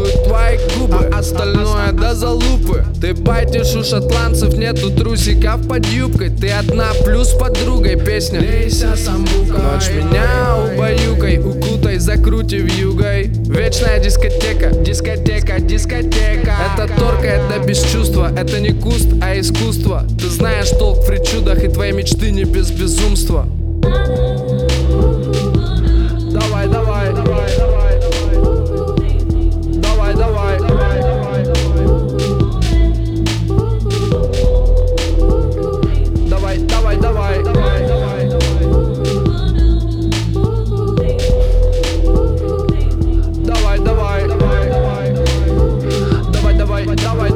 целует твои губы, а остальное до залупы. Ты байтишь, у шотландцев нету трусиков под юбкой. Ты одна плюс подругой, песня «Лейся самбукой». Ночь меня убаюкай, укутай, закрути вьюгой. Вечная дискотека, дискотека, дискотека. Это торкает до бесчувства, это не куст, а искусство. Ты знаешь толк в причудах, и твои мечты не без безумства. Давай, давай, давай, давай, давай, давай, давай, давай, давай, давай, давай, давай, давай, давай, давай, давай, давай,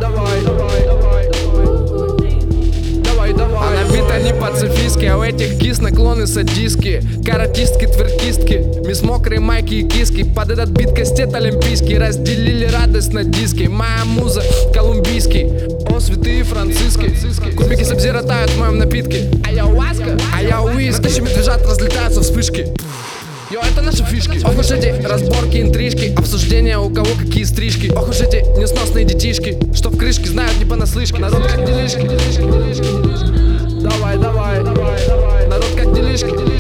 давай, давай. Она бита не пацифистки, а у этих кис наклоны садистки. Каратистки, тверкистки, мисс мокрые майки и киски. Под этот бит кастет олимпийский, разделили радость на диске. Моя муза колумбийский, о святые франциски. Кубики сабзира тают в моем напитке. А я уаска, а я уиски. На тысячи медвежат разлетаются вспышки. Йо, это наши фишки. Ох уж эти разборки, интрижки, обсуждения у кого какие стрижки. Ох уж эти несносные детишки, что в крышке знают не понаслышке. Народ как делишки, давай, давай, давай, давай. Народ как делишки.